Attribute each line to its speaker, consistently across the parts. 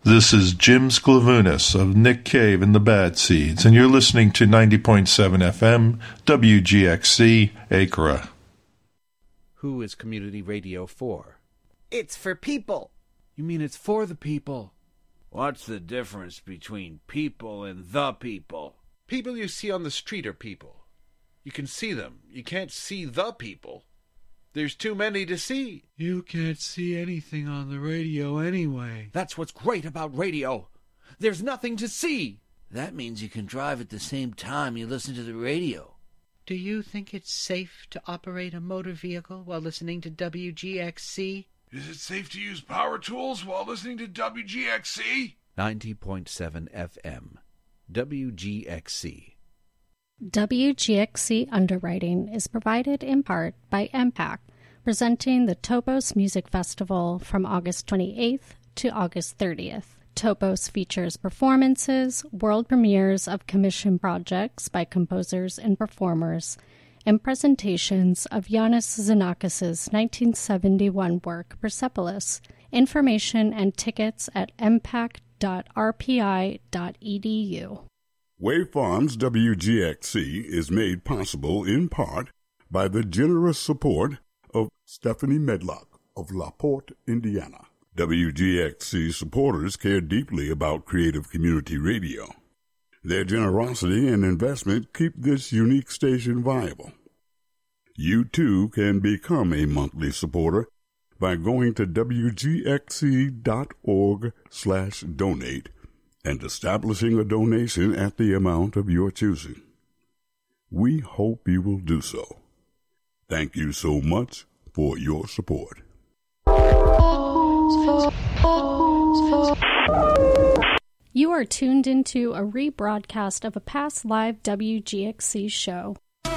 Speaker 1: This is Jim Sklavounis of Nick Cave and the Bad Seeds, and you're listening to 90.7 FM, WGXC, Acra.
Speaker 2: Who is community radio for?
Speaker 3: It's for people.
Speaker 2: You mean it's for the people?
Speaker 4: What's the difference between people and the people?
Speaker 5: People you see on the street are people. You can see them. You can't see the people. There's too many to see.
Speaker 6: You can't see anything on the radio anyway.
Speaker 2: That's what's great about radio. There's nothing to see.
Speaker 4: That means you can drive at the same time you listen to the radio.
Speaker 3: Do you think it's safe to operate a motor vehicle while listening to WGXC?
Speaker 7: Is it safe to use power tools while listening to WGXC?
Speaker 2: 90.7 FM, WGXC.
Speaker 8: WGXC underwriting is provided in part by MPAC, presenting the Topos Music Festival from August 28th to August 30th. Topos features performances, world premieres of commissioned projects by composers and performers, and presentations of Yannis Xenakis' 1971 work Persepolis. Information and tickets at mpac.rpi.edu.
Speaker 9: Wave Farms WGXC is made possible in part by the generous support of Stephanie Medlock of LaPorte, Indiana. WGXC supporters care deeply about creative community radio. Their generosity and investment keep this unique station viable. You too can become a monthly supporter by going to wgxc.org/donate and establishing a donation at the amount of your choosing. We hope you will do so. Thank you so much for your support.
Speaker 8: You are tuned into a rebroadcast of a past live WGXC show.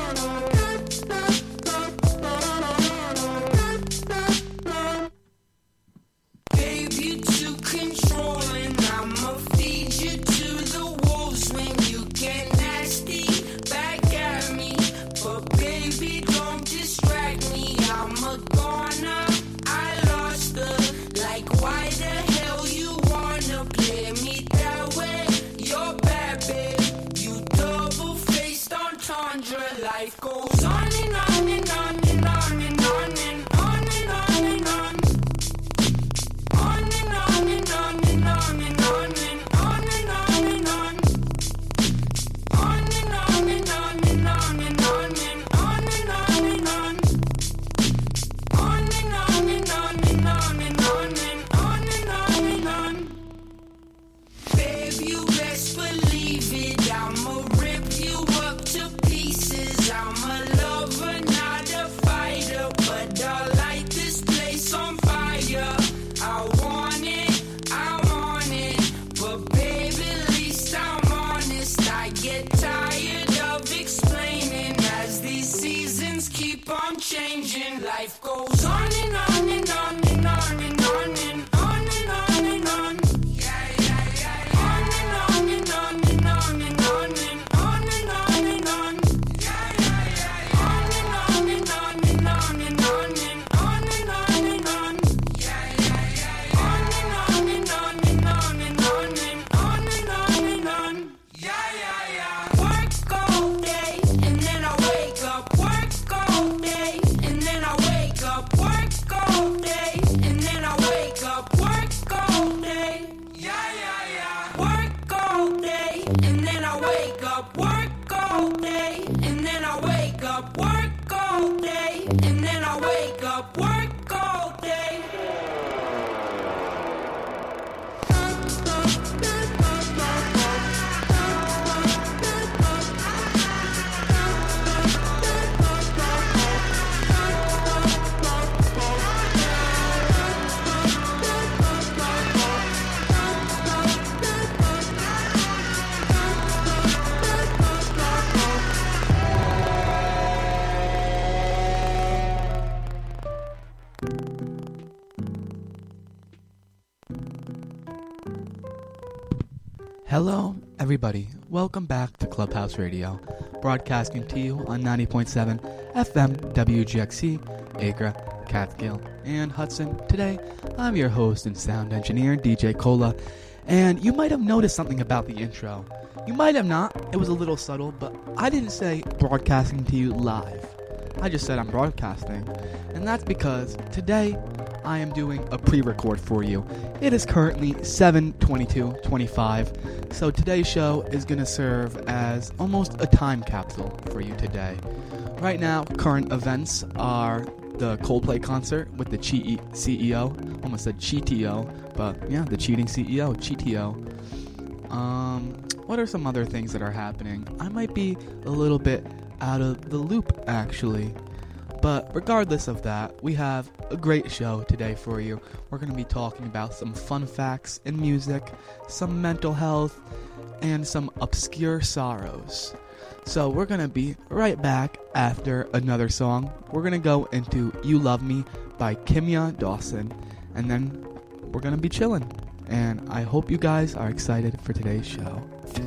Speaker 10: Hello, everybody. Welcome back to Clubhouse Radio, broadcasting to you on 90.7 FM WGXC, Acre, Catskill, and Hudson. Today, I'm your host and sound engineer, DJ Cola, And you might have noticed something about the intro. You might have not. It was a little subtle, but I didn't say broadcasting to you live. I just said I'm broadcasting. And that's because today I am doing a pre-record for you. It is currently 7:22:25, so today's show is going to serve as almost a time capsule for you today. Right now, current events are the Coldplay concert with the CEO, almost said CTO, but yeah, the cheating CEO, CTO. What are some other things that are happening? I might be a little bit out of the loop, actually. But regardless of that, we have a great show today for you. We're going to be talking about some fun facts in music, some mental health, and some obscure sorrows. So we're going to be right back after another song. We're going to go into You Love Me by Kimya Dawson, and then we're going to be chilling. And I hope you guys are excited for today's show.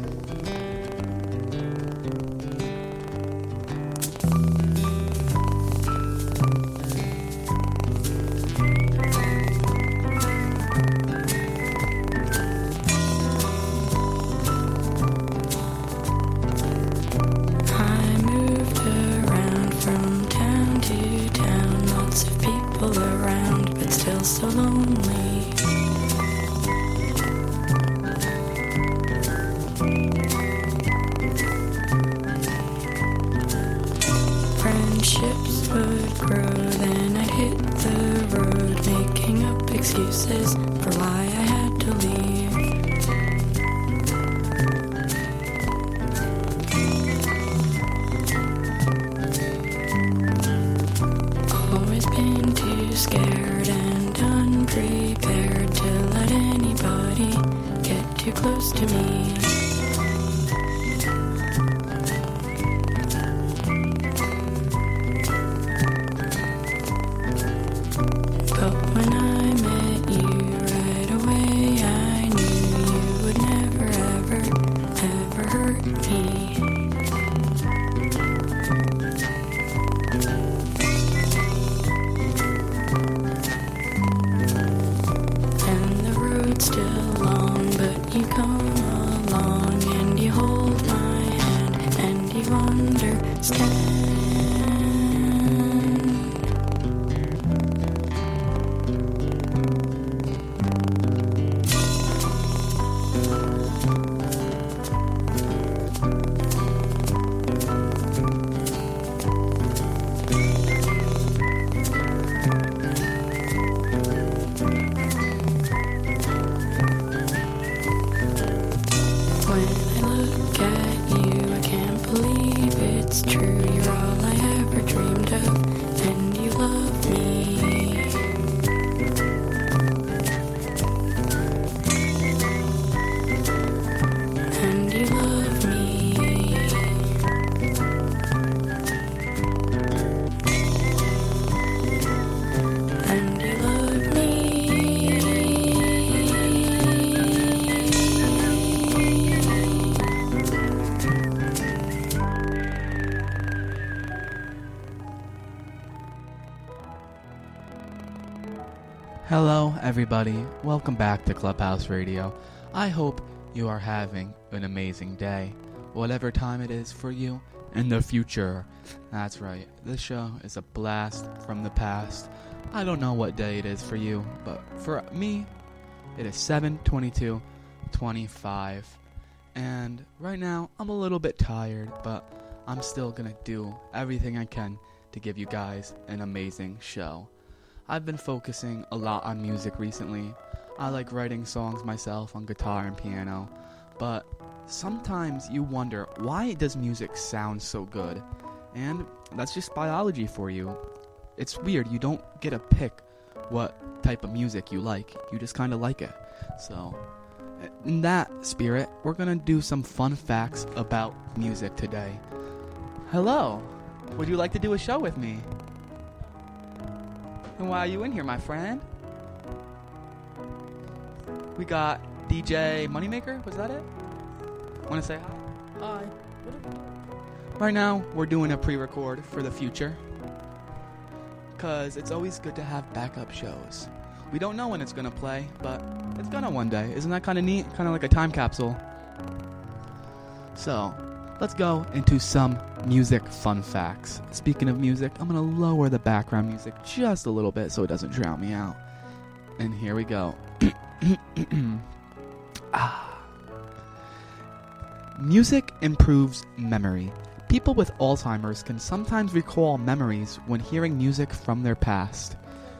Speaker 10: Hello, everybody. Welcome back to Clubhouse Radio. I hope you are having an amazing day, whatever time it is for you in the future. That's right. This show is a blast from the past. I don't know what day it is for you, but for me, it is 7:22:25. And right now, I'm a little bit tired, but I'm still gonna do everything I can to give you guys an amazing show. I've been focusing a lot on music recently. I like writing songs myself on guitar and piano, but sometimes you wonder, why does music sound so good? And that's just biology for you. It's weird, you don't get to pick what type of music you like. You just kind of like it. So, in that spirit, we're gonna do some fun facts about music today. Hello, would you like to do a show with me? And why are you in here, my friend? We got DJ Moneymaker, was that it? Want to say hi?
Speaker 11: Hi.
Speaker 10: Right now, we're doing a pre-record for the future. Because it's always good to have backup shows. We don't know when it's gonna play, but it's gonna one day. Isn't that kind of neat? Kind of like a time capsule. So, let's go into some music fun facts. Speaking of music, I'm gonna lower the background music just a little bit so it doesn't drown me out. And here we go. Music improves memory. People with Alzheimer's can sometimes recall memories when hearing music from their past.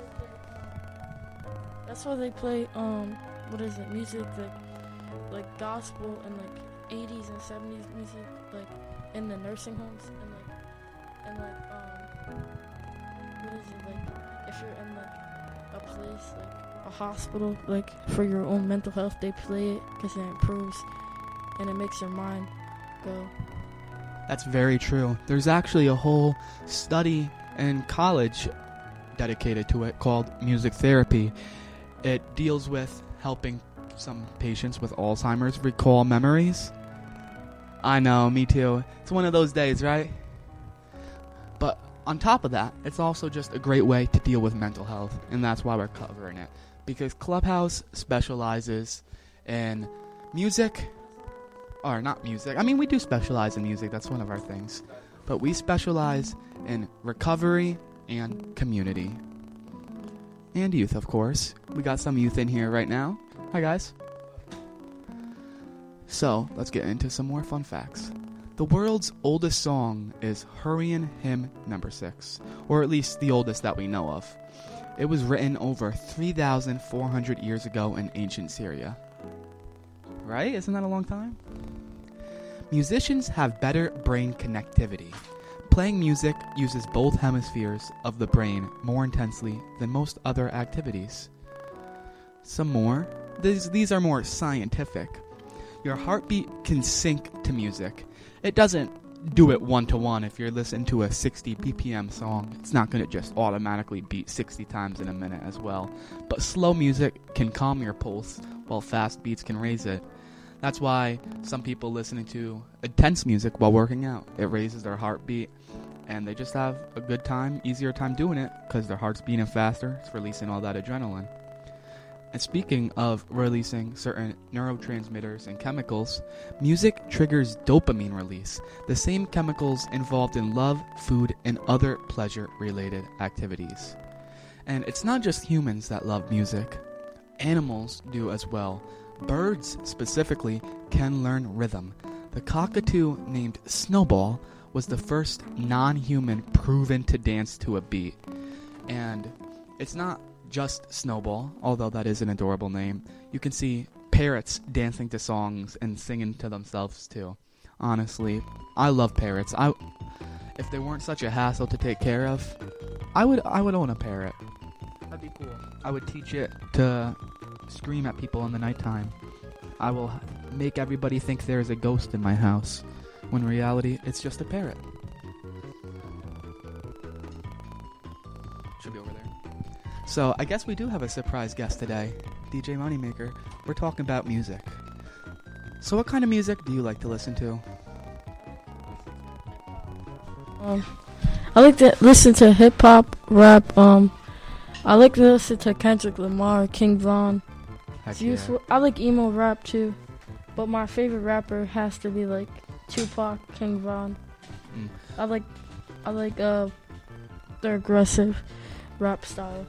Speaker 11: That's why they play music like gospel and like 80s and 70s music, like in the nursing homes and if you're in like a place like a hospital, like for your own mental health, they play it because it improves and it makes your mind go.
Speaker 10: That's very true. There's actually a whole study in college dedicated to it called music therapy. It deals with helping some patients with Alzheimer's recall memories. I know, me too. It's one of those days, right? But on top of that, it's also just a great way to deal with mental health, and that's why we're covering it. Because Clubhouse specializes in music, or not music. I mean, we do specialize in music, that's one of our things. But we specialize in recovery and community. And youth, of course. We got some youth in here right now. Hi, guys. So, let's get into some more fun facts. The world's oldest song is Hurricane Hymn Number 6, or at least the oldest that we know of. It was written over 3,400 years ago in ancient Syria. Right? Isn't that a long time? Musicians have better brain connectivity. Playing music uses both hemispheres of the brain more intensely than most other activities. Some more. These are more scientific. Your heartbeat can sync to music. It doesn't do it one-to-one. If you're listening to a 60 BPM song, it's not going to just automatically beat 60 times in a minute as well. But slow music can calm your pulse, while fast beats can raise it. That's why some people listening to intense music while working out, it raises their heartbeat, and they just have a good time, easier time doing it, because their heart's beating faster, it's releasing all that adrenaline. And speaking of releasing certain neurotransmitters and chemicals, music triggers dopamine release, the same chemicals involved in love, food, and other pleasure-related activities. And it's not just humans that love music. Animals do as well. Birds, specifically, can learn rhythm. The cockatoo named Snowball was the first non-human proven to dance to a beat. And it's not just Snowball, although that is an adorable name. You can see parrots dancing to songs and singing to themselves too. Honestly, I love parrots. If they weren't such a hassle to take care of, I would own a parrot. That'd be cool. I would teach it to scream at people in the nighttime. I will make everybody think there is a ghost in my house, when in reality it's just a parrot. Should be over there. So, I guess we do have a surprise guest today, DJ Moneymaker. We're talking about music. So what kind of music do you like to listen to?
Speaker 11: I like to listen to hip-hop, rap. I like to listen to Kendrick Lamar, King Von. It's useful. I like emo rap too, but my favorite rapper has to be like Tupac, King Von. I like their aggressive rap style.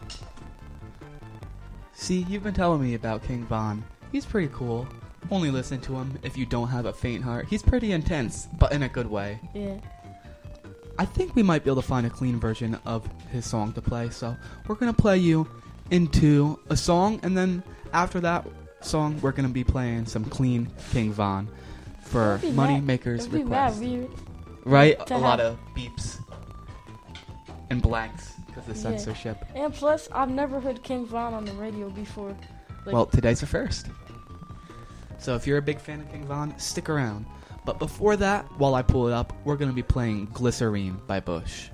Speaker 10: See, you've been telling me about King Von. He's pretty cool. Only listen to him if you don't have a faint heart. He's pretty intense, but in a good way.
Speaker 11: Yeah.
Speaker 10: I think we might be able to find a clean version of his song to play, so we're going to play you into a song, and then after that song, we're going to be playing some clean King Von for Moneymaker's request. Right? A lot of beeps and blanks because of censorship.
Speaker 11: And plus, I've never heard King Von on the radio before.
Speaker 10: Well, today's the first. So if you're a big fan of King Von, stick around. But before that, while I pull it up, we're going to be playing Glycerine by Bush.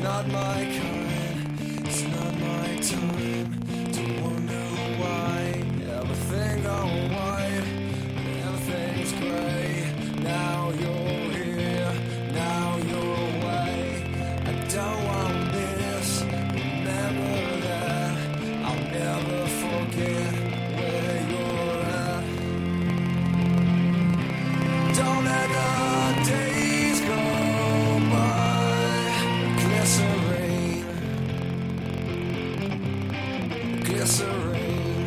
Speaker 12: not my kind, it's not my time to wonder why everything gone white, everything's gray. Now you're here, now you're away. I don't want this, remember that. I'll never forget where you're at. Don't let the days go by. Glycerine, glycerine.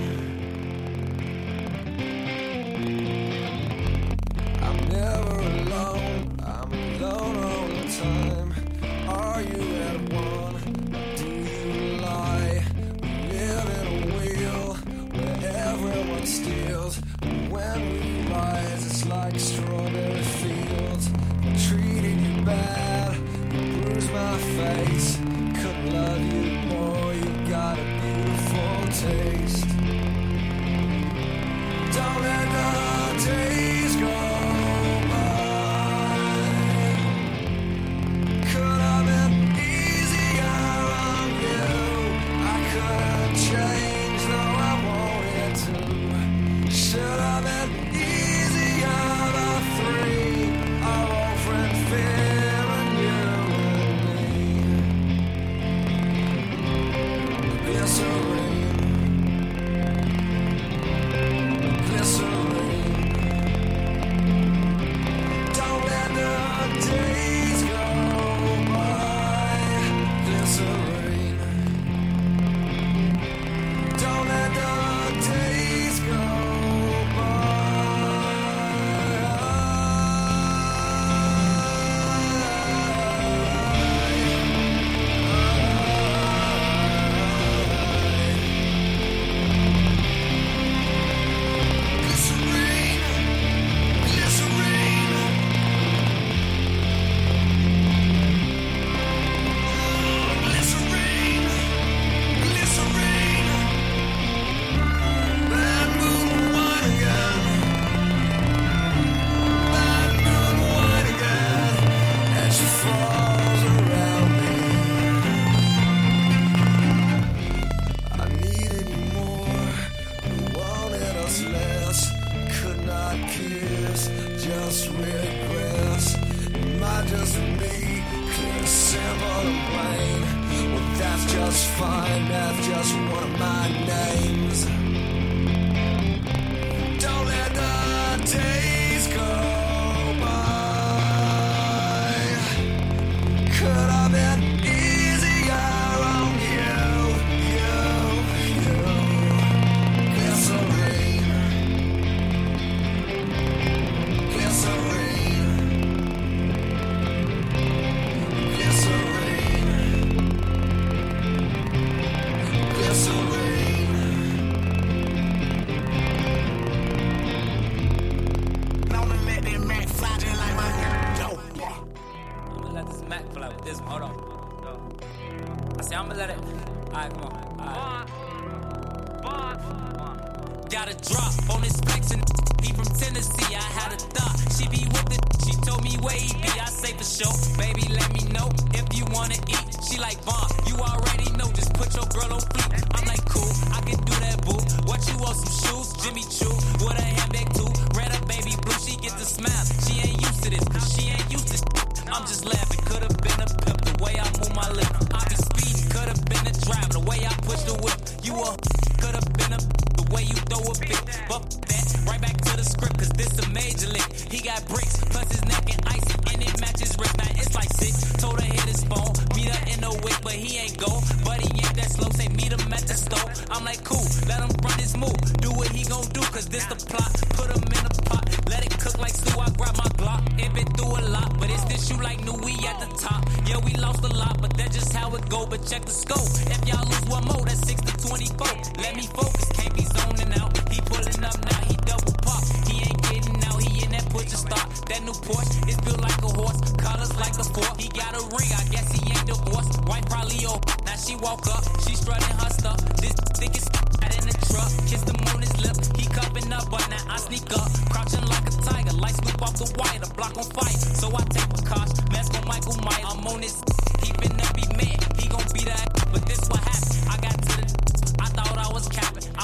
Speaker 12: I'm never alone, I'm alone all the time. Are you at one, or do you lie? We live in a wheel where everyone steals. But when we rise, it's like strawberry fields. I'm treating you bad, you bruise my face. Couldn't love you more, you got a beautiful taste. Don't let the days go by. Could have been easier on you. I couldn't change, though I wanted to. Should have been easier, the three. Our old friend Fear and you and me. Glycerine, glycerine. Don't let the days go by. Glycerine. Don't let the days go just regress. It might just be clear, simple and plain. Well, that's just fine, that's just one of my names. Don't let the days go by. Could have been easier on you. Glycerine.
Speaker 13: I'ma let it. Alright, come on. Got a drop on this flexin'. He from Tennessee. I had a thought. She be with it. She told me where he be. I say for sure. Baby, let me know if you wanna eat. She like, Vaughn, you already know. Just put your girl on fleek. I'm like, cool. I can do that, boo. What you want? Some shoes? Jimmy Choo. With a handbag too. Red up, baby blue. She get the smile. She ain't used to this. Cause she ain't used to I'm just laughing. Could've been a pimp. The way I move my lip. I be speeding. Could've been a driver. The way I push the whip. You a could've been a the way you throw a fit. But that right back to the script. Cause this a major lick. He got bricks. Plus his neck and icy. And it matches wrist. Now it's like 6. Told her hit his phone. Meet her in the wick. But he ain't go. But he ain't that slow. Say meet him at the store. I'm like cool. Let him run his move. Do what he gon' do. Cause this the plot. Put him in a pot. Let it cook like stew. I grab my Glock. It been through a lot. But it's this you like new. We at the top. Yeah, we lost a lot. But that's just how it go. But check the scope. If y'all lose one more, that's 6 to 24. Let me focus. Can't be zoning out. He pulling up now. He double pop. He ain't getting out. He in that push to start. That new Porsche is built like a horse. Colors like a fork. He got a ring. I guess he ain't divorced. White probably old. Now she walk up. She strutting her stuff. This thick is out in the truck. Kiss him on his lip. He cupping up. But now I sneak up. Crouching like a tiger. Light scoop off the wire. The block on fire. So I take a cost. Mask on Michael Myers. I'm on this. He finna be mad.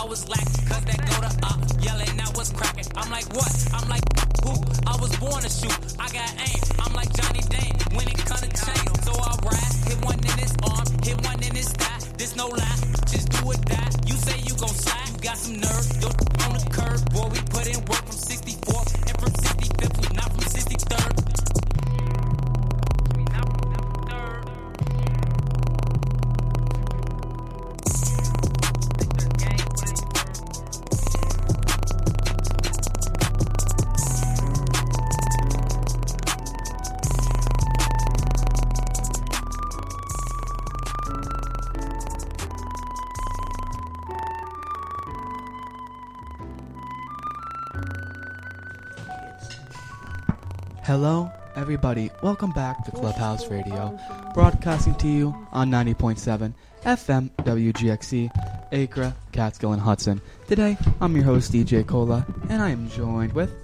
Speaker 13: I was lacking, cause that go to yelling out what's cracking. I'm like, what? I'm like, who? I was born to shoot. I got aim. I'm like Johnny Dane when it come to change. So I ride, hit one in his arm, hit one in his thigh. This no lie, just do or die. You say you gon' slide, you got some nerve. Yo, on the curve, boy, we put in work from 64th and from 65th, we not from 63rd.
Speaker 10: Hello, everybody. Welcome back to Clubhouse Radio, broadcasting to you on 90.7 FM WGXC, Acra, Catskill, and Hudson. Today, I'm your host, DJ Cola, and I am joined with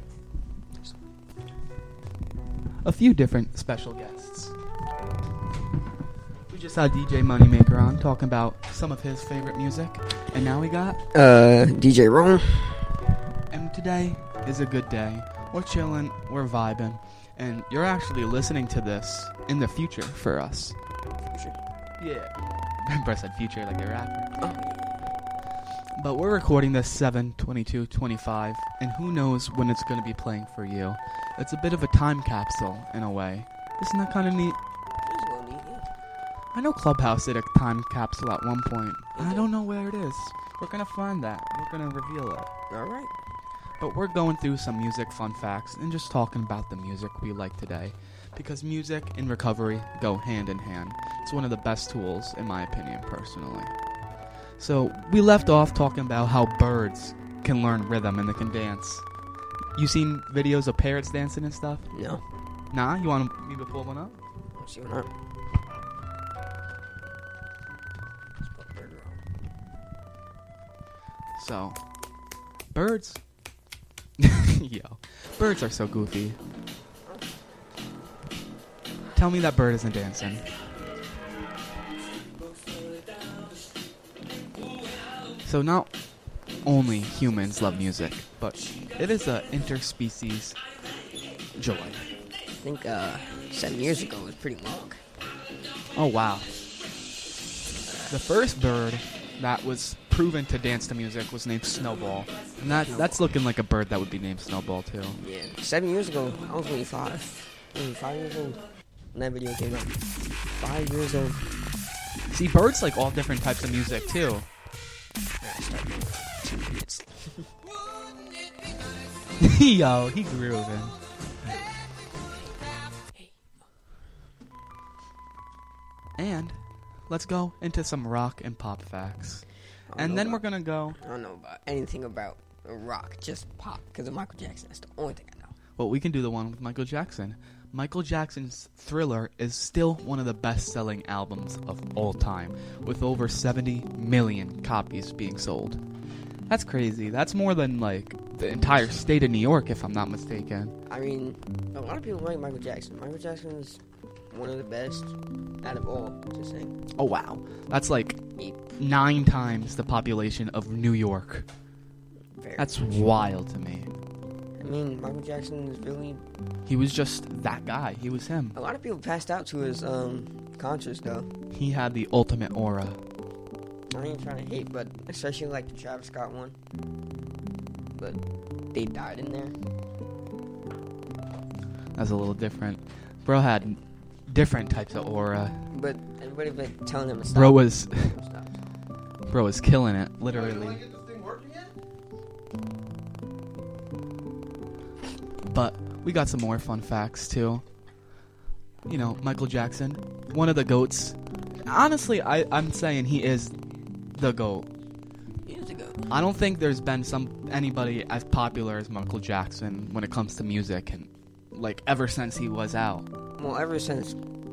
Speaker 10: a few different special guests. We just had DJ Moneymaker on, talking about some of his favorite music, and now we got
Speaker 14: DJ Ron.
Speaker 10: And today is a good day. We're chilling, we're vibing, and you're actually listening to this in the future for us.
Speaker 14: Future?
Speaker 10: Yeah. Remember I said future like a rapper. Oh. But we're recording this 7/22/25, and who knows when it's going to be playing for you. It's a bit of a time capsule, in a way. Isn't that kind of neat?
Speaker 14: It's a little neat, yeah.
Speaker 10: I know Clubhouse did a time capsule at one point. I don't know where it is. We're going to find that. We're going to reveal it.
Speaker 14: Alright.
Speaker 10: But we're going through some music fun facts and just talking about the music we like today. Because music and recovery go hand in hand. It's one of the best tools, in my opinion, personally. So, we left off talking about how birds can learn rhythm and they can dance. You seen videos of parrots dancing and stuff?
Speaker 14: No.
Speaker 10: Nah? You want me to pull one up?
Speaker 14: Let's see one up.
Speaker 10: So, birds... Yo, birds are so goofy. Tell me that bird isn't dancing. So not only humans love music, but it is an interspecies joy.
Speaker 14: I think 7 years ago it was pretty long.
Speaker 10: Oh wow. The first bird that was proven to dance to music was named Snowball. And that's looking like a bird that would be named Snowball too.
Speaker 14: Yeah, 7 years ago, I was only 5. Only 5 years old when that video came out. 5 years old.
Speaker 10: See, birds like all different types of music too. Yo, he grooving. And let's go into some rock and pop facts. And then we're going to go...
Speaker 14: I don't know about anything about rock, just pop, because of Michael Jackson. That's the only thing I know.
Speaker 10: Well, we can do the one with Michael Jackson. Michael Jackson's Thriller is still one of the best-selling albums of all time, with over 70 million copies being sold. That's crazy. That's more than, like, the entire state of New York, if I'm not mistaken.
Speaker 14: I mean, a lot of people like Michael Jackson. Michael Jackson's one of the best out of all, just saying.
Speaker 10: Oh, wow. That's like 9 times the population of New York. That's wild to me.
Speaker 14: I mean, Michael Jackson is really...
Speaker 10: He was just that guy. He was him.
Speaker 14: A lot of people passed out to his concerts, though.
Speaker 10: He had the ultimate aura.
Speaker 14: I ain't trying to hate, but especially like the Travis Scott one. But they died in there.
Speaker 10: That's a little different. Bro had different types of aura.
Speaker 14: But everybody been telling him to stop.
Speaker 10: Bro was killing it, literally. But we got some more fun facts too. You know, Michael Jackson, one of the GOATs. Honestly, I'm saying he is the GOAT.
Speaker 14: He is the GOAT.
Speaker 10: I don't think there's been anybody as popular as Michael Jackson when it comes to music, and like ever since he was out.
Speaker 14: Well, ever since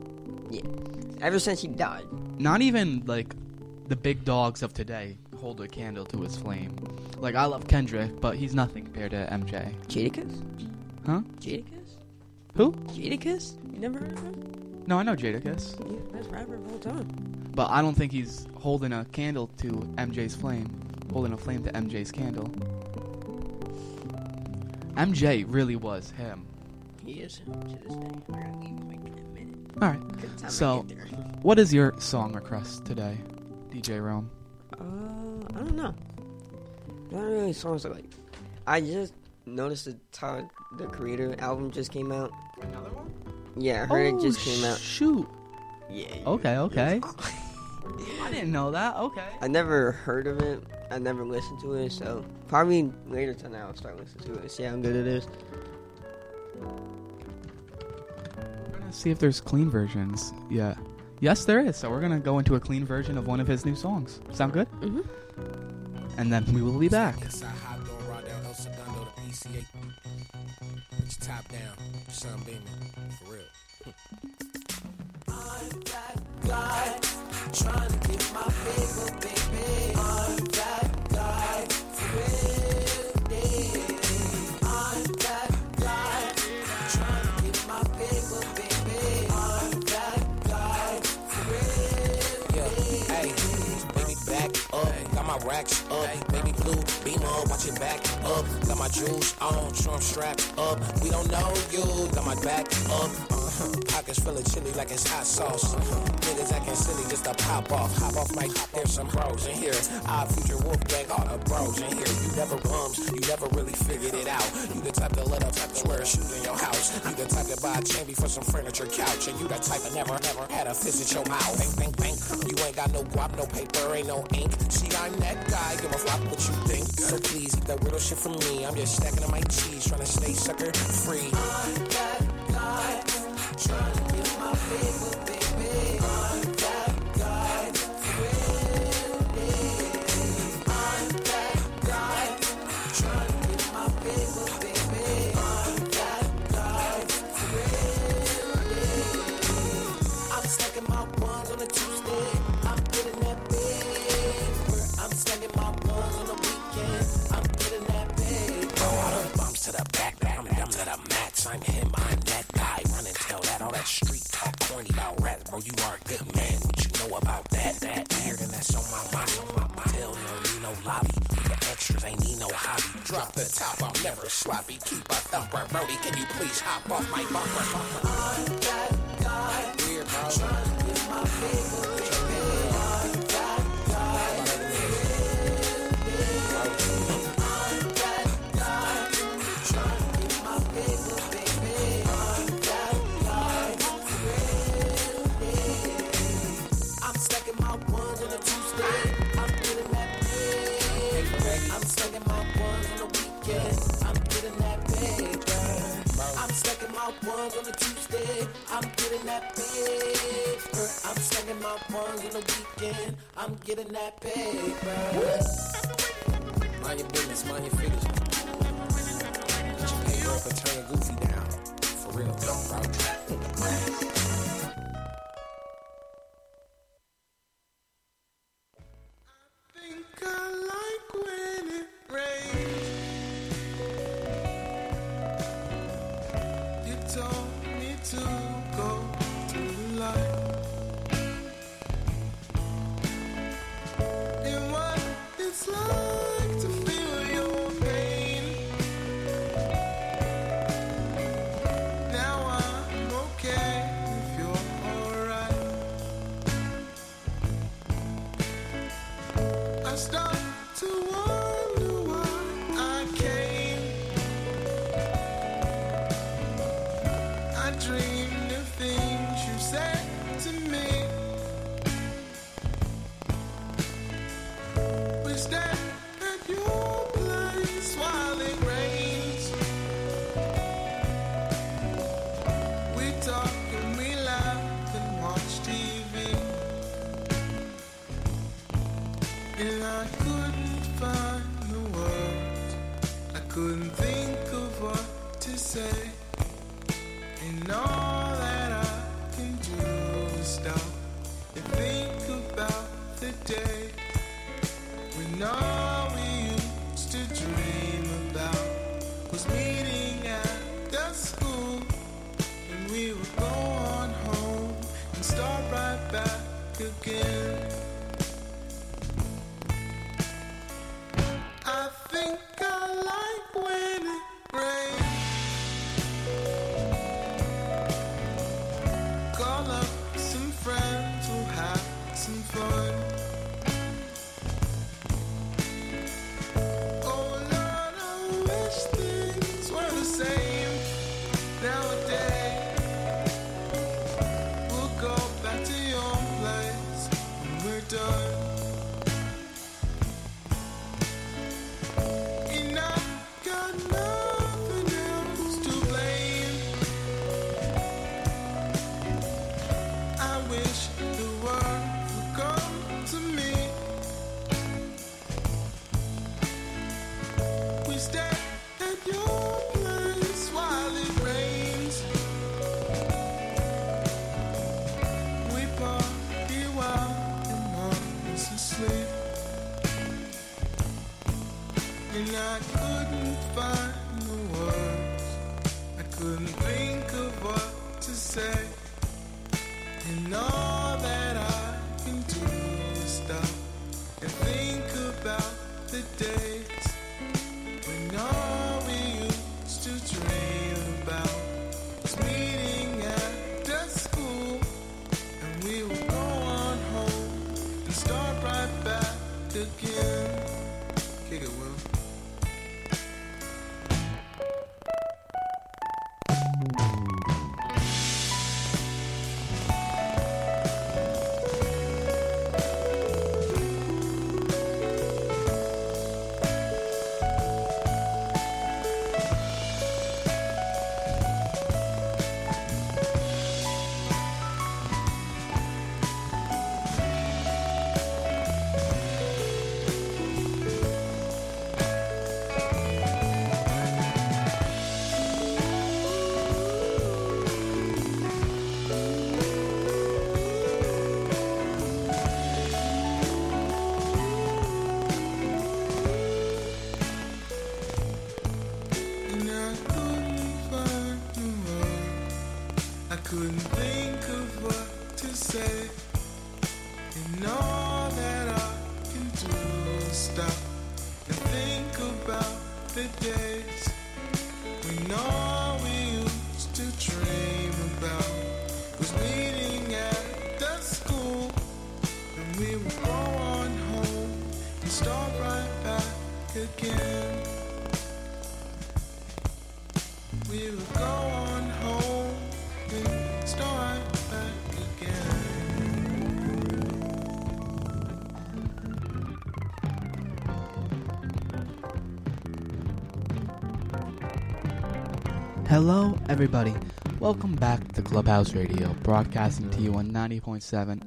Speaker 14: he died.
Speaker 10: Not even like the big dogs of today hold a candle to his flame. Like, I love Kendrick, but he's nothing compared to MJ.
Speaker 14: Jadakiss?
Speaker 10: Huh?
Speaker 14: Jadakiss?
Speaker 10: Who?
Speaker 14: Jadakiss? You never heard of him?
Speaker 10: No, I know Jadakiss.
Speaker 14: Yeah, best rapper of all time.
Speaker 10: But I don't think he's holding a candle to MJ's flame. holding a flame to MJ's candle. MJ really was him.
Speaker 14: He is him to this day. I gotta leave like in a minute.
Speaker 10: Alright, so what is your song request today, DJ Rome?
Speaker 14: I don't know. Not really songs I like. I just noticed that Todd, the Creator album just came out.
Speaker 10: Another one?
Speaker 14: Yeah, I heard it just came out.
Speaker 10: Shoot.
Speaker 14: Yeah.
Speaker 10: Okay. I didn't know that. Okay.
Speaker 14: I never heard of it. I never listened to it, so probably later tonight I'll start listening to it and see how good it is.
Speaker 10: We're gonna see if there's clean versions. Yeah. Yes, there is. So we're gonna go into a clean version of one of his new songs. Sound good?
Speaker 14: Mm-hmm.
Speaker 10: And then we will be back.
Speaker 12: Top down, sun beaming, for real. I'm that guy, trying to get my paper, baby. I'm that guy, for real, yeah. I'm that guy, trying to get my paper, baby. I'm that guy, for real, yeah. Hey, baby, back up, got my racks up, baby blue, beamer, watch it back up. Got my jewels on, trump strapped up. We don't know you, got my back up. Pockets full of chili like it's hot sauce. Niggas acting silly just to pop off. Hop off my there's some bros in here. Our future wolf gang, all the bros in here. You never bums, you never really figured it out. You the type to let up, type to wear a shoe in your house. You the type to buy a chain for some furniture couch. And you the type that never had a fist at your mouth. Bang, bang, bang. You ain't got no guap, no paper, ain't no ink. See, I'm that guy, give a flop what you think. So please, eat that weirdo shit from me. I'm just stacking on my cheese, trying to stay sucker free. I'm that guy, trying to get my paper, baby. I'm that guy, for real, yeah. I'm that guy, trying to get my paper, baby. I'm that guy, for real, yeah. I'm stacking my ones on a Tuesday. I'm getting that paper. I'm stacking my ones on a weekend. I'm getting that paper. All the bumps to the back, I'm to the max. I'm him, I'm that guy. Run and tell that all that street talk corny about rats, bro. You are a good man. What you know about that? Weird and that's on my mind. Tell no need no lobby. The extras ain't need no hobby. Drop the top, I'm never sloppy. Keep a thumper, Brody. Can you please hop off my bumper? I'm that guy. Weird, bro. Trying to get my paper, baby. I'm that guy. I'm that guy. Trying to get my paper, baby. I'm that guy. I'm stacking my ones on a Tuesday. I'm getting that paper. I'm stacking my ones on a weekend. I'm getting that paper. I'm stacking my ones on a Tuesday. I'm getting that paper. I'm stacking my ones on a weekend. I'm getting that paper. Mind your business, mind your figures. Get your paper up and turn your goofy down. For real, bro. to say, and all that I can do is stop and think about the days when all we used to dream about was meeting at the school, and we would go on home and start right back again. Kick it, Will. Couldn't think of what to say, and all that I can do is stop and think about the days when all we used to dream about was meeting at the school, and we would go on home and start right back again. We would go on home and start back again.
Speaker 10: Hello, everybody. Welcome back to Clubhouse Radio, broadcasting to you on 90.7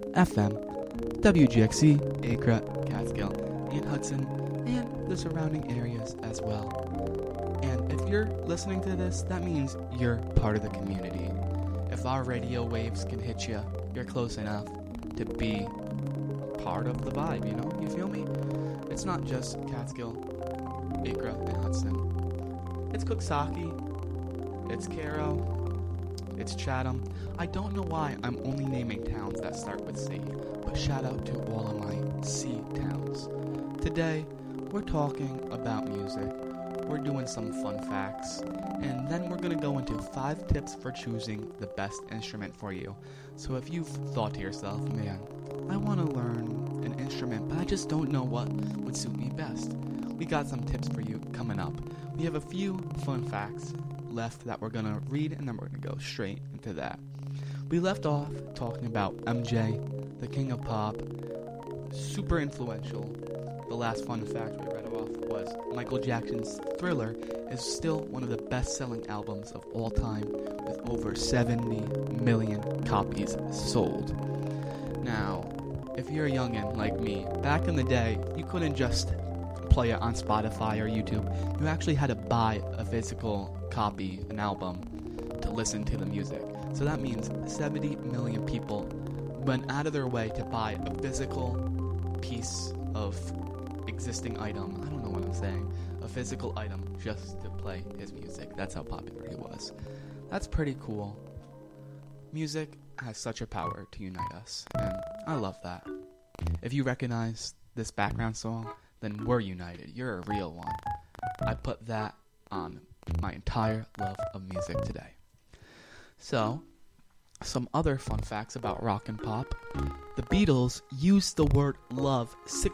Speaker 10: FM, WGXC, Acre, Catskill, and Hudson, and the surrounding areas as well. And if you're listening to this, that means you're part of the community. If our radio waves can hit you, you're close enough to be part of the vibe, you know? You feel me? It's not just Catskill, Acre, and Hudson. It's Cooksaki, it's Cairo, it's Chatham. I don't know why I'm only naming towns that start with C, but shout out to all of my C towns. Today, we're talking about music. We're doing some fun facts, and then we're going to go into 5 tips for choosing the best instrument for you. So if you've thought to yourself, man, I want to learn an instrument, but I just don't know what would suit me best, we got some tips for you coming up. We have a few fun facts left that we're going to read, and then we're going to go straight into that. We left off talking about MJ, the king of pop, super influential. The last fun fact we read off was Michael Jackson's Thriller is still one of the best-selling albums of all time, with over 70 million copies sold. Now, if you're a youngin' like me, back in the day, you couldn't just play it on Spotify or YouTube. You actually had to buy a physical copy, an album, to listen to the music. So that means 70 million people went out of their way to buy a physical piece of existing item. I don't know what I'm saying. A physical item just to play his music. That's how popular he was. That's pretty cool. Music has such a power to unite us, and I love that. If you recognize this background song, then we're united. You're a real one. I put that on my entire love of music today. So, some other fun facts about rock and pop. The Beatles used the word love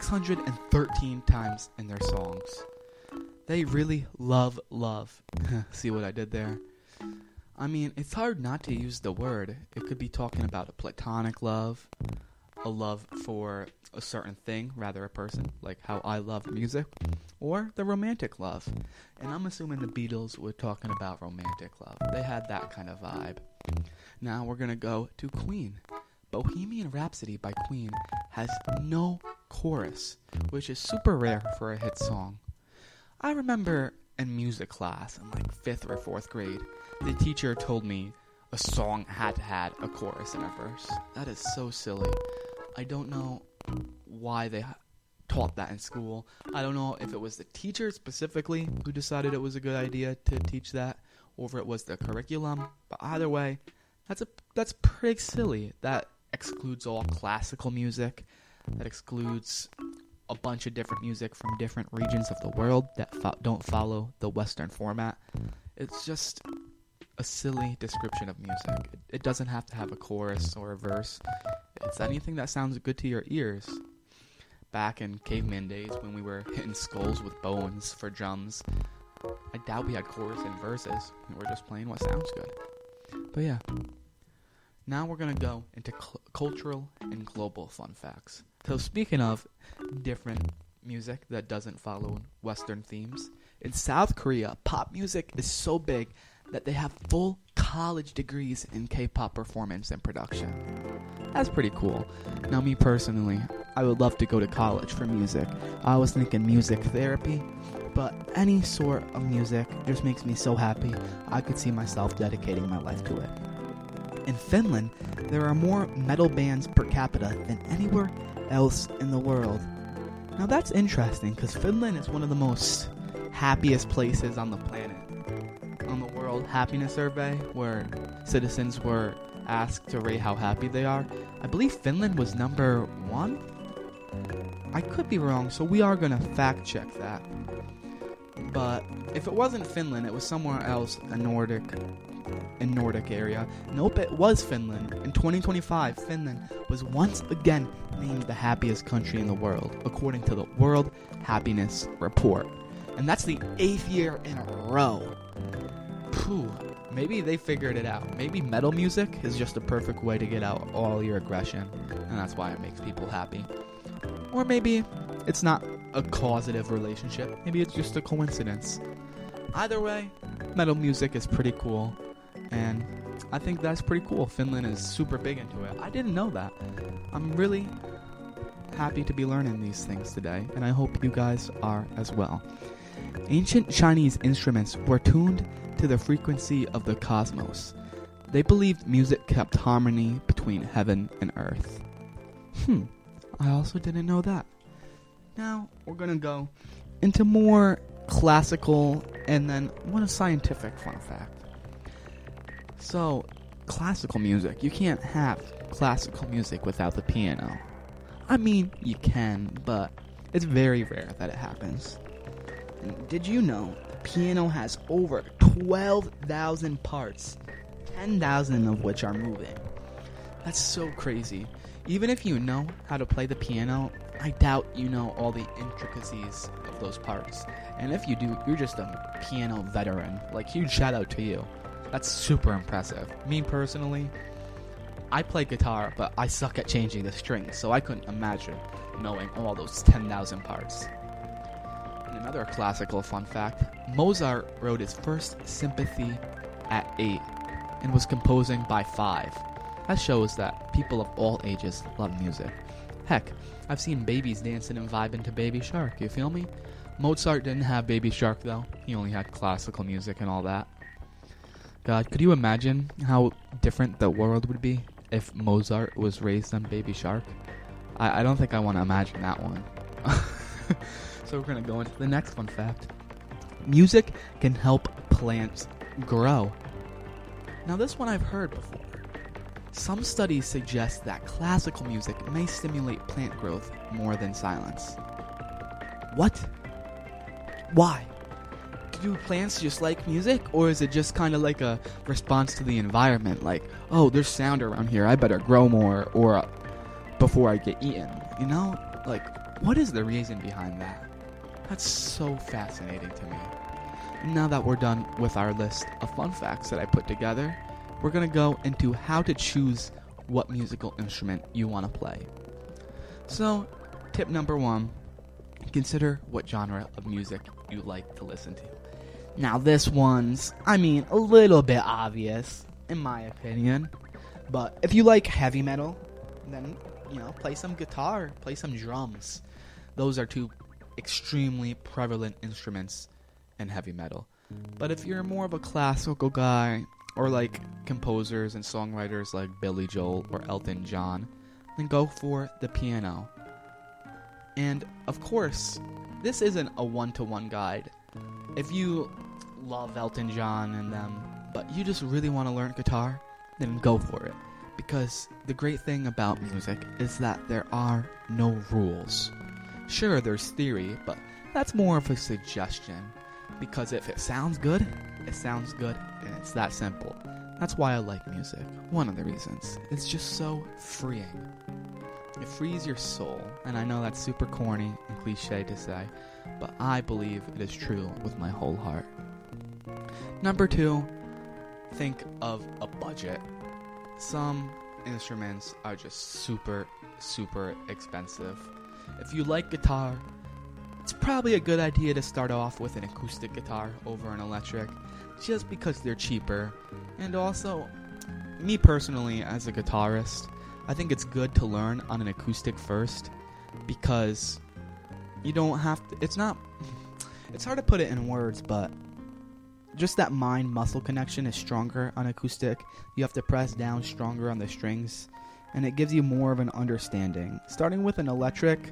Speaker 10: 613 times in their songs. They really love love. See what I did there? I mean, it's hard not to use the word. It could be talking about a platonic love, a love for a certain thing, rather a person, like how I love music, or the romantic love. And I'm assuming the Beatles were talking about romantic love. They had that kind of vibe. Now we're going to go to Queen. Bohemian Rhapsody by Queen has no chorus, which is super rare for a hit song. I remember in music class in like 5th or 4th grade, the teacher told me a song had to have a chorus and a verse. That is so silly. I don't know why they taught that in school. I don't know if it was the teacher specifically who decided it was a good idea to teach that, or if it was the curriculum. But either way, That's pretty silly. That excludes all classical music. That excludes a bunch of different music from different regions of the world that don't follow the Western format. It's just a silly description of music. It doesn't have to have a chorus or a verse. It's anything that sounds good to your ears. Back in caveman days when we were hitting skulls with bones for drums, I doubt we had chorus and verses. We were just playing what sounds good. But yeah. Now we're going to go into cultural and global fun facts. So speaking of different music that doesn't follow Western themes, in South Korea, pop music is so big that they have full college degrees in K-pop performance and production. That's pretty cool. Now me personally, I would love to go to college for music. I was thinking music therapy, but any sort of music just makes me so happy. I could see myself dedicating my life to it. In Finland, there are more metal bands per capita than anywhere else in the world. Now that's interesting because Finland is one of the most happiest places on the planet. On the World Happiness Survey, where citizens were asked to rate how happy they are, I believe Finland was number 1? I could be wrong, so we are going to fact check that. But if it wasn't Finland, it was somewhere else, a Nordic area. Nope, it was Finland. In 2025, Finland was once again named the happiest country in the world, according to the World Happiness Report. And that's the 8th year in a row. Phew, maybe they figured it out. Maybe metal music is just a perfect way to get out all your aggression, and that's why it makes people happy. Or maybe it's not a causative relationship. Maybe it's just a coincidence. Either way, metal music is pretty cool, and I think that's pretty cool. Finland is super big into it. I didn't know that. I'm really happy to be learning these things today, and I hope you guys are as well. Ancient Chinese instruments were tuned to the frequency of the cosmos. They believed music kept harmony between heaven and earth. I also didn't know that. Now, we're going to go into more classical and then one scientific fun fact. So, classical music. You can't have classical music without the piano. I mean, you can, but it's very rare that it happens. And did you know the piano has over 12,000 parts, 10,000 of which are moving? That's so crazy. Even if you know how to play the piano, I doubt you know all the intricacies of those parts. And if you do, you're just a piano veteran. Like, huge shout out to you. That's super impressive. Me personally, I play guitar, but I suck at changing the strings, so I couldn't imagine knowing all those 10,000 parts. And another classical fun fact, Mozart wrote his first symphony at 8 and was composing by 5. That shows that people of all ages love music. Heck, I've seen babies dancing and vibing to Baby Shark, you feel me? Mozart didn't have Baby Shark though. He only had classical music and all that. God, could you imagine how different the world would be if Mozart was raised on Baby Shark? I don't think I want to imagine that one. So we're going to go into the next fun fact. Music can help plants grow. Now this one I've heard before. Some studies suggest that classical music may stimulate plant growth more than silence. What? Why? Do plants just like music, or is it just kind of like a response to the environment? Like, oh, there's sound around here, I better grow more, or before I get eaten. You know? Like, what is the reason behind that? That's so fascinating to me. And now that we're done with our list of fun facts that I put together, we're going to go into how to choose what musical instrument you want to play. So, tip number 1, consider what genre of music you like to listen to. Now this one's, a little bit obvious, in my opinion. But if you like heavy metal, then, play some guitar, play some drums. Those are 2 extremely prevalent instruments in heavy metal. But if you're more of a classical guy, or like composers and songwriters like Billy Joel or Elton John, then go for the piano. And of course, this isn't a one-to-one guide. If you love Elton John and them, but you just really want to learn guitar, then go for it. Because the great thing about music is that there are no rules. Sure, there's theory, but that's more of a suggestion. Because if it sounds good, it sounds good, and it's that simple. That's why I like music. One of the reasons. It's just so freeing. It frees your soul, and I know that's super corny and cliche to say, but I believe it is true with my whole heart. Number 2, think of a budget. Some instruments are just super, super expensive. If you like guitar, it's probably a good idea to start off with an acoustic guitar over an electric, just because they're cheaper. And also, me personally, as a guitarist, I think it's good to learn on an acoustic first, because you don't have to, it's hard to put it in words, but just that mind-muscle connection is stronger on acoustic. You have to press down stronger on the strings, and it gives you more of an understanding. Starting with an electric,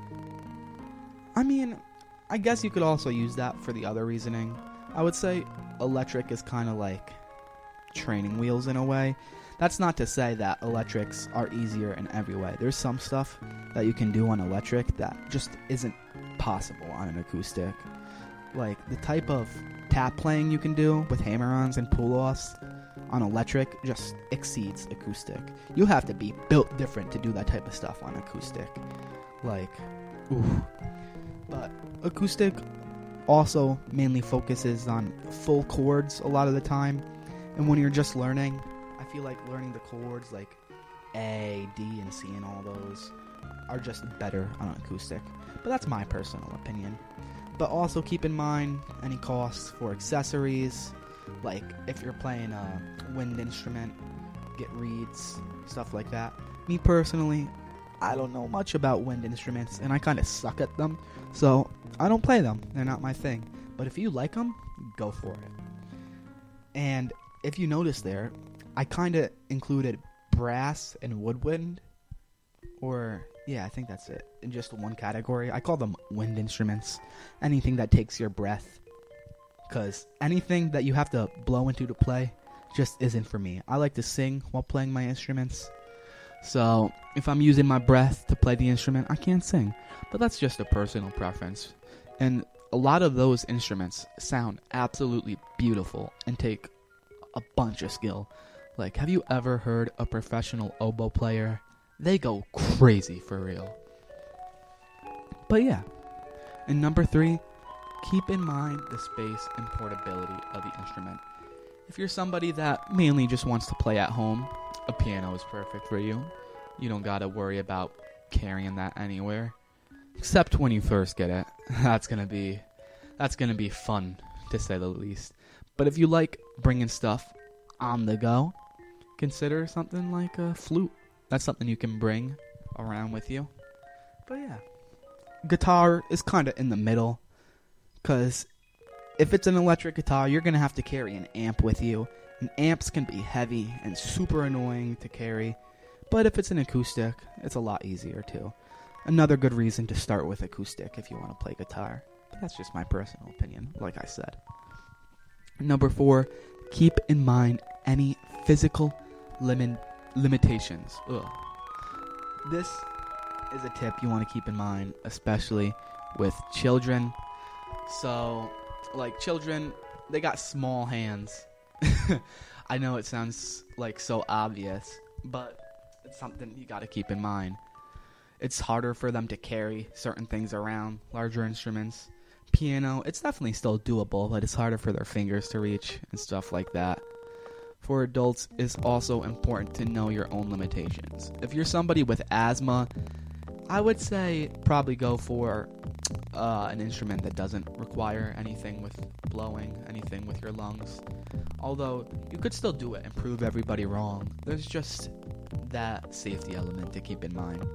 Speaker 10: I guess you could also use that for the other reasoning. I would say electric is kind of like training wheels in a way. That's not to say that electrics are easier in every way. There's some stuff that you can do on electric that just isn't possible on an acoustic. Like the type of tap playing you can do with hammer-ons and pull-offs on electric just exceeds acoustic. You have to be built different to do that type of stuff on acoustic. Like, ooh. But acoustic also mainly focuses on full chords a lot of the time. And when you're just learning, I feel like learning the chords like A, D, and C and all those are just better on acoustic. But that's my personal opinion. But also keep in mind any costs for accessories. Like if you're playing a wind instrument, get reeds, stuff like that. Me personally, I don't know much about wind instruments, and I kind of suck at them. So I don't play them. They're not my thing. But if you like them, go for it. And if you notice there, I kind of included brass and woodwind. Or, yeah, I think that's it. In just one category. I call them wind instruments. Anything that takes your breath. Because anything that you have to blow into to play just isn't for me. I like to sing while playing my instruments. So, if I'm using my breath to play the instrument, I can't sing. But that's just a personal preference. And a lot of those instruments sound absolutely beautiful and take a bunch of skill. Like, have you ever heard a professional oboe player? They go crazy for real. But yeah. And number 3, keep in mind the space and portability of the instrument. If you're somebody that mainly just wants to play at home, a piano is perfect for you. You don't gotta worry about carrying that anywhere. Except when you first get it. That's gonna be fun, to say the least. But if you like bringing stuff on the go, consider something like a flute. That's something you can bring around with you. But yeah. Guitar is kind of in the middle. Because if it's an electric guitar, you're going to have to carry an amp with you. And amps can be heavy and super annoying to carry. But if it's an acoustic, it's a lot easier too. Another good reason to start with acoustic if you want to play guitar. But that's just my personal opinion, like I said. Number 4, keep in mind any physical limitations. Ugh. This is a tip you want to keep in mind, especially with children. So, like children, they got small hands. I know it sounds like so obvious, but it's something you got to keep in mind. It's harder for them to carry certain things around, larger instruments. Piano, it's definitely still doable, but it's harder for their fingers to reach and stuff like that. For adults, it's also important to know your own limitations. If you're somebody with asthma, I would say probably go for an instrument that doesn't require anything with blowing, anything with your lungs. Although, you could still do it and prove everybody wrong. There's just that safety element to keep in mind.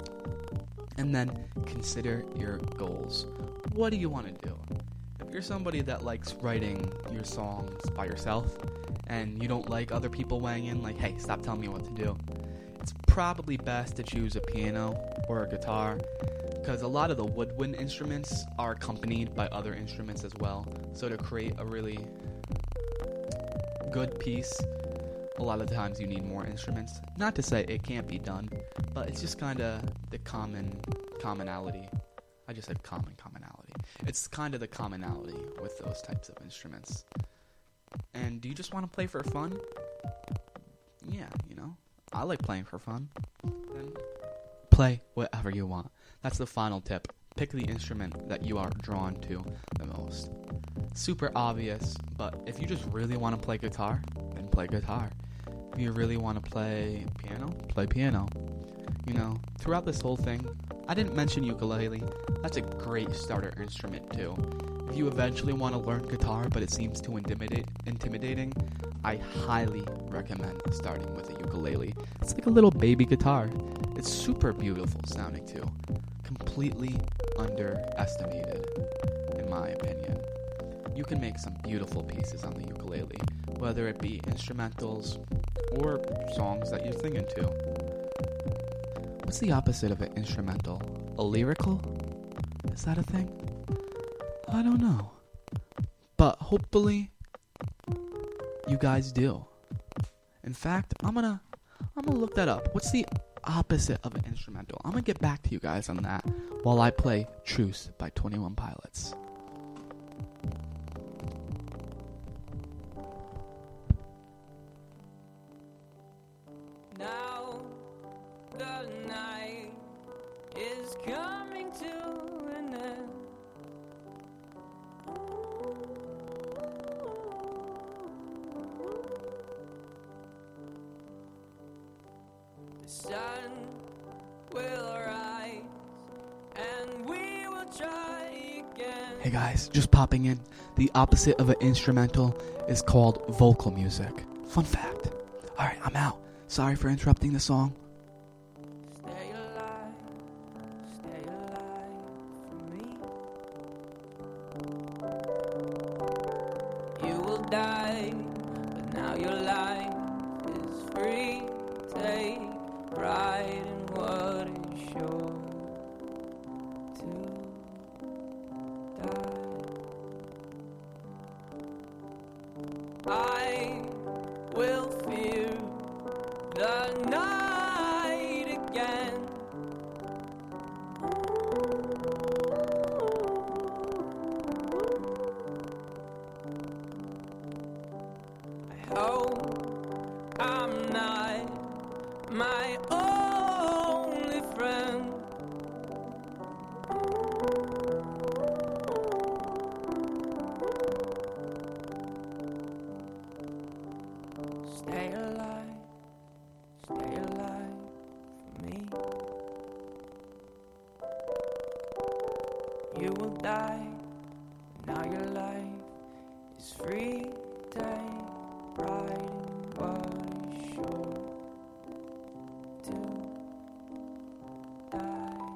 Speaker 10: And then, consider your goals. What do you want to do? If you're somebody that likes writing your songs by yourself, and you don't like other people weighing in, like, hey, stop telling me what to do, it's probably best to choose a piano or a guitar, because a lot of the woodwind instruments are accompanied by other instruments as well. So to create a really good piece, a lot of times you need more instruments. Not to say it can't be done, but it's just kind of the commonality. I just said commonality. It's kind of the commonality with those types of instruments. And do you just want to play for fun? Yeah, I like playing for fun. Then play whatever you want. That's the final tip. Pick the instrument that you are drawn to the most. Super obvious, but if you just really want to play guitar, then play guitar. If you really want to play piano, play piano. Throughout this whole thing, I didn't mention ukulele. That's a great starter instrument too. If you eventually want to learn guitar, but it seems too intimidating, I highly recommend starting with a ukulele. It's like a little baby guitar. It's super beautiful sounding too. Completely underestimated, in my opinion. You can make some beautiful pieces on the ukulele, whether it be instrumentals or songs that you're singing to. What's the opposite of an instrumental? A lyrical? Is that a thing? I don't know. But hopefully you guys do. In fact, I'm gonna look that up. What's the opposite of an instrumental? I'm gonna get back to you guys on that while I play Truce by 21 Pilots.
Speaker 12: Now the night is coming to an end. The sun will rise and we will try again.
Speaker 10: Hey guys, just popping in. The opposite of an instrumental is called vocal music. Fun fact. Alright, I'm out. Sorry for interrupting the song.
Speaker 12: Stay alive for me. You will die, but now your life is free. Take pride in what is sure to die. I will fear the night again. I hope I'm not my only friend. Stay alive for me. You will die, now your life is free. Take pride in what is sure to die.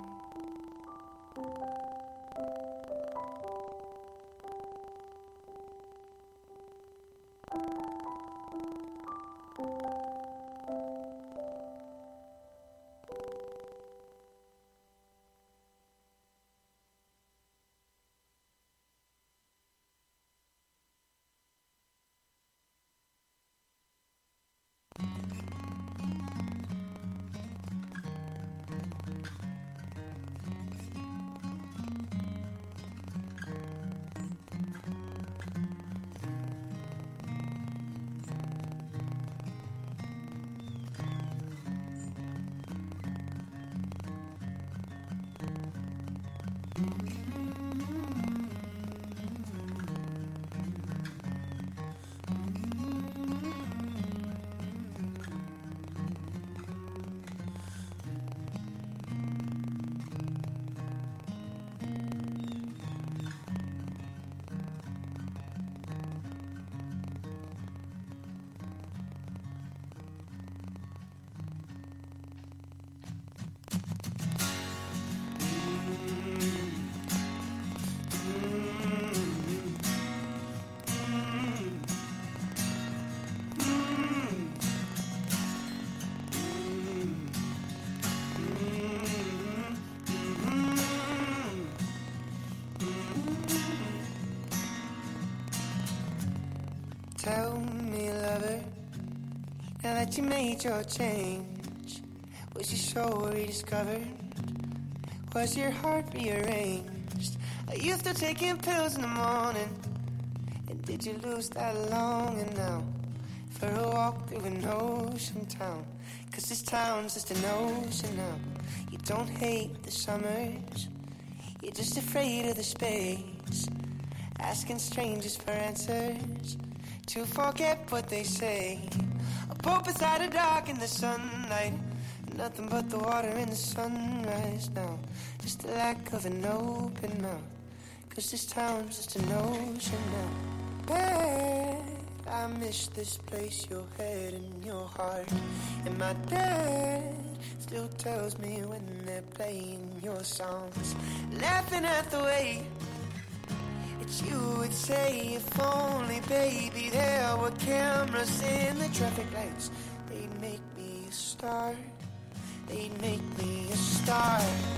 Speaker 15: that you made your change? Was your soul rediscovered? Was your heart rearranged? Are you still taking pills in the morning? And did you lose that longing now for a walk through an ocean town? 'Cause this town's just an ocean now. You don't hate the summers, you're just afraid of the space, asking strangers for answers to forget what they say. A boat beside a dock in the sunlight, nothing but the water in the sunrise now. Just the lack of an open mouth, 'cause this town's just an ocean now. Bad, I miss this place, your head and your heart. And my dad still tells me when they're playing your songs, laughing at the way that you would say, if only, baby, there were cameras in the traffic lights. They'd make me a star. They'd make me a star.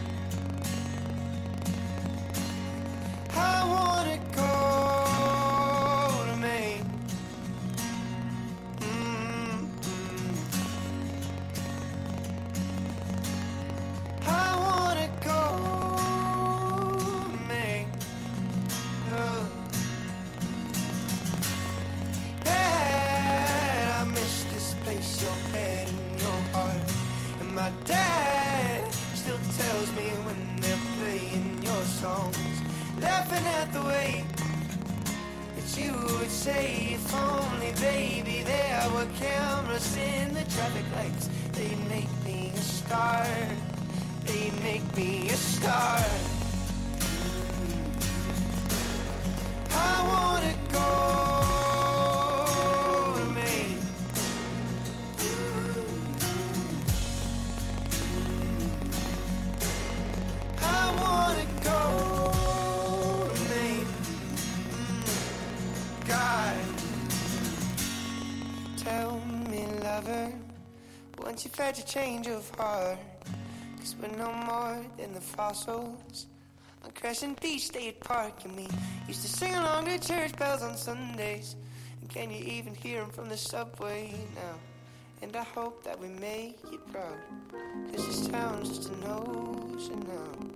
Speaker 15: I wanna go to Maine. I wanna go to Maine. Dad, I miss this place, your head and your heart. And my dad still tells me when they're playing your songs, laughing at the way that you would say, if only, baby, there were cameras in the traffic lights. They'd make me a star. They'd make me a star. I wanna go to Maine. I wanna go to Maine. God, tell me, lover, once you've had your change of heart, 'cause we're no more than the fossils on Crescent Beach State Park. And we used to sing along to church bells on Sundays. And can you even hear them from the subway now? And I hope that we make you proud, 'cause this town's just an ocean now.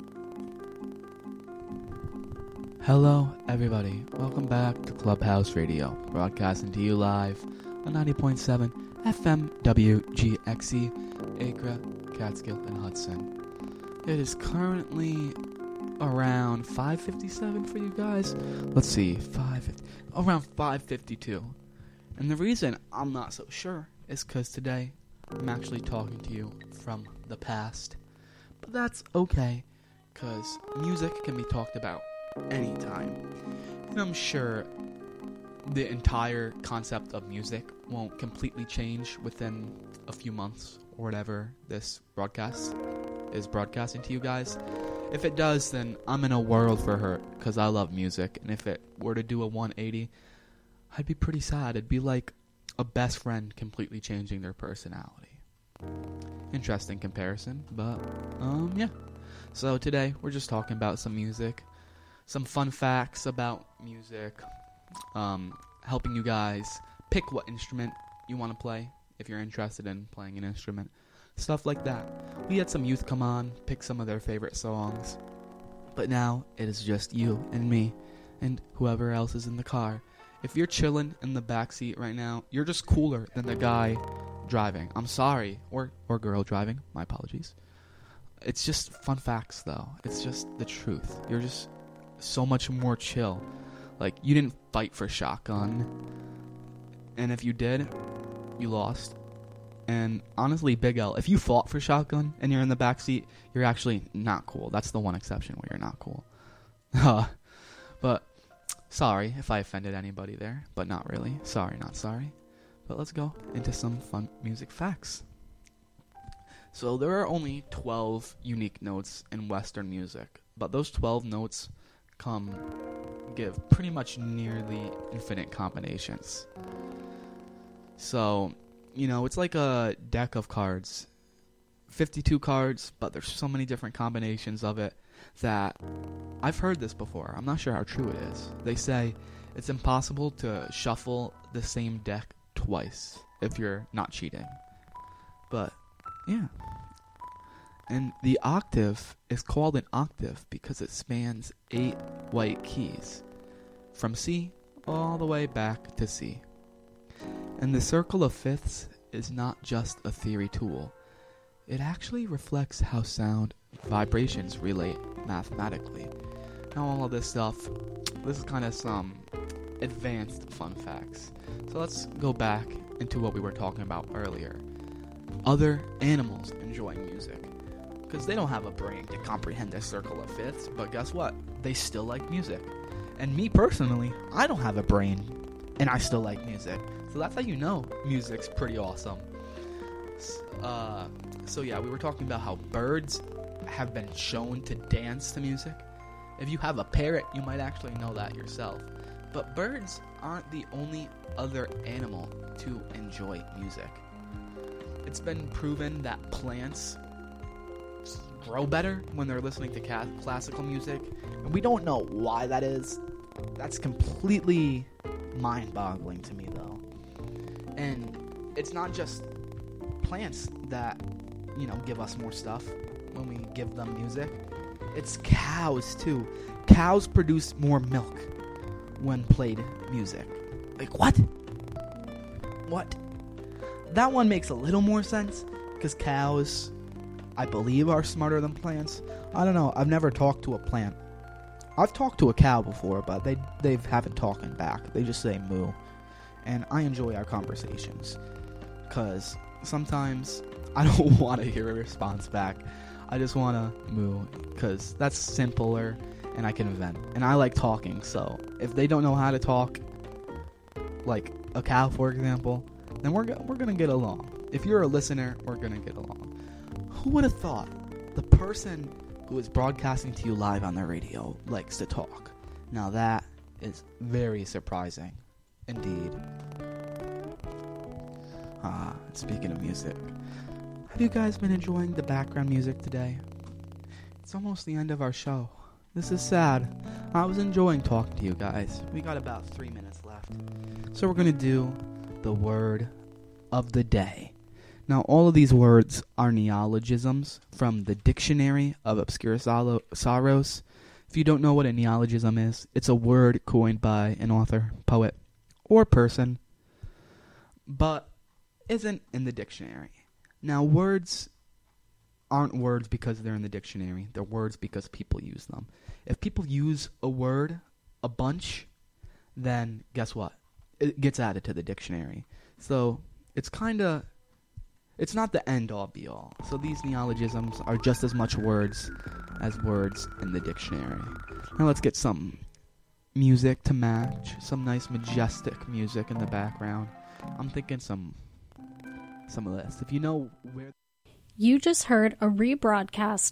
Speaker 10: Hello, everybody. Welcome back to Clubhouse Radio, broadcasting to you live on 90.7 FM WGXC, Acre, Catskill, and Hudson. It is currently around 5:57 for you guys. Let's see, around 5:52. And the reason I'm not so sure is because today I'm actually talking to you from the past. But that's okay, because music can be talked about anytime. And I'm sure the entire concept of music won't completely change within a few months or whatever this broadcast is broadcasting to you guys. If it does, then I'm in a world for hurt, because I love music. And if it were to do a 180, I'd be pretty sad. It'd be like a best friend completely changing their personality. Interesting comparison, but yeah. So today we're just talking about some music, some fun facts about music, helping you guys pick what instrument you want to play if you're interested in playing an instrument, stuff like that. We had some youth come on, pick some of their favorite songs, but now it is just you and me and whoever else is in the car. If you're chilling in the backseat right now, you're just cooler than the guy driving. I'm sorry, or girl driving, my apologies. It's just fun facts though. It's just the truth. You're just so much more chill. Like, you didn't fight for shotgun, and if you did, you lost. And honestly, Big L, if you fought for shotgun and you're in the backseat, you're actually not cool. That's the one exception where you're not cool. But sorry if I offended anybody there, but not really. Sorry, not sorry. But let's go into some fun music facts. So there are only 12 unique notes in Western music, but those 12 notes give pretty much nearly infinite combinations. So, you know, it's like a deck of cards. 52 cards, but there's so many different combinations of it that I've heard this before. I'm not sure how true it is. They say it's impossible to shuffle the same deck twice. if you're not cheating. But, yeah. And the octave is called an octave because it spans 8 white keys, from C all the way back to C. And the circle of fifths is not just a theory tool. It actually reflects how sound vibrations relate mathematically. Now all of this stuff, this is kind of some advanced fun facts. So let's go back into what we were talking about earlier. Other animals enjoy music. Because they don't have a brain to comprehend a circle of fifths, but guess what? They still like music. And me personally, I don't have a brain, and I still like music. So that's how you know music's pretty awesome. So yeah, we were talking about how birds have been shown to dance to music. If you have a parrot, you might actually know that yourself. But birds aren't the only other animal to enjoy music. It's been proven that plants grow better when they're listening to classical music, and we don't know why that is. That's completely mind-boggling to me, though. And it's not just plants that, give us more stuff when we give them music. It's cows, too. Cows produce more milk when played music. Like, what? What? That one makes a little more sense, because cows, I believe, are smarter than plants. I don't know. I've never talked to a plant. I've talked to a cow before, but they haven't talking back. They just say moo. And I enjoy our conversations, because sometimes I don't want to hear a response back. I just want to moo, because that's simpler, and I can vent. And I like talking, so if they don't know how to talk, like a cow, for example, then we're going to get along. If you're a listener, we're going to get along. Who would have thought the person who is broadcasting to you live on the radio likes to talk? Now that is very surprising indeed. Speaking of music, have you guys been enjoying the background music today? It's almost the end of our show. This is sad. I was enjoying talking to you guys. We got about 3 minutes left. So we're going to do the word of the day. Now, all of these words are neologisms from the Dictionary of Obscure Sorrows. If you don't know what a neologism is, it's a word coined by an author, poet, or person, but isn't in the dictionary. Now, words aren't words because they're in the dictionary. They're words because people use them. If people use a word a bunch, then guess what? It gets added to the dictionary. So it's not the end-all, be-all. So these neologisms are just as much words as words in the dictionary. Now let's get some music to match. Some nice, majestic music in the background. I'm thinking some of this. If you know where...
Speaker 8: You just heard a rebroadcast